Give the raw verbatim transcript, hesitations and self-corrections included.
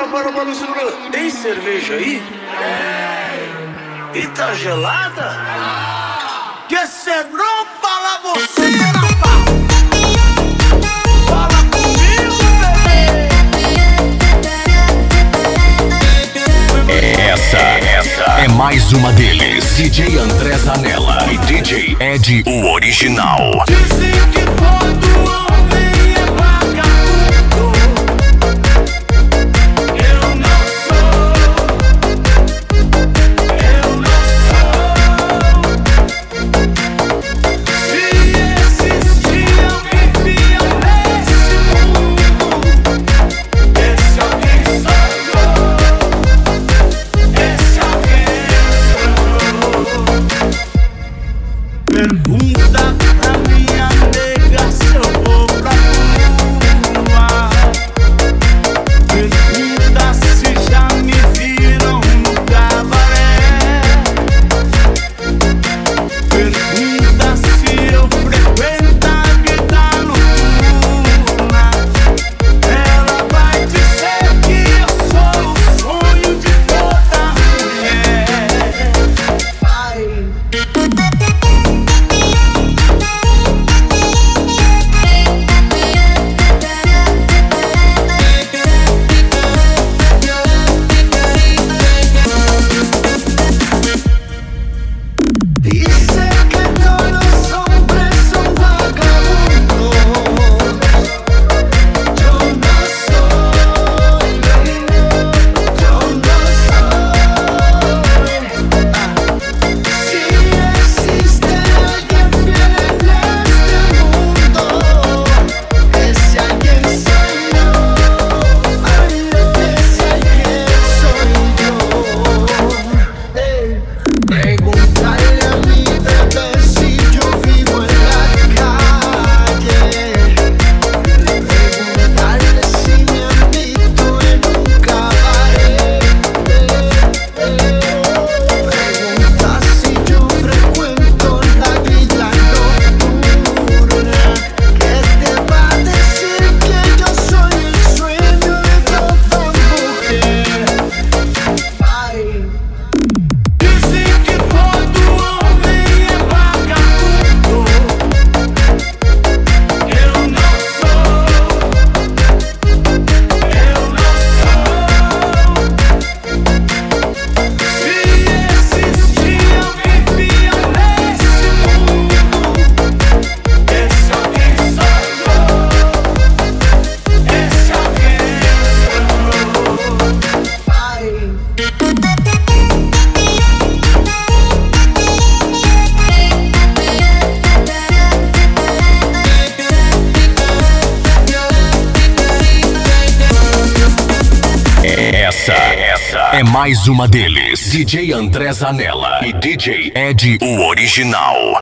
para, para, para, segura. Tem cerveja aí? E tá gelada? Que cê não fala você, rapaz. Fala comigo, bebê. Essa, essa é mais uma deles. D J André Zanella e D J Ed, o original. Dizem que todo homem é vagabundo. Eu não sou. Eu não sou. Se existir alguém fiel nesse mundo, esse alguém sou eu. Esse alguém sou eu. Pergunta pra minha nega se eu vou pra rua. Pergunta se já me viram no cabaré. Pergunta se eu frequento a vida noturna. Ela vai dizer que eu sou o sonho de toda mulher. Ai. Dice que todos los hombres son vagabundos. Yo no soy, yo no soy. Si existe alguien fiel en este mundo, ese alguien soy yo. Ay, ese alguien soy yo. Hey. Preguntarle a mi bebé si yo vivo en la calle. Preguntarle si me han visto en un cabaret. Pregunta si yo frecuento la vida nocturna. Que te va a decir que yo soy el sueño de toda mujer. Ay. Dizem que todo homem é vagabundo. Eu não sou. Eu não sou. Se existir alguém fiel nesse mundo, esse alguém sou eu. Esse alguém sou eu. Ai. Essa, essa é mais uma deles. D J André Zanella e D J Ed, o original.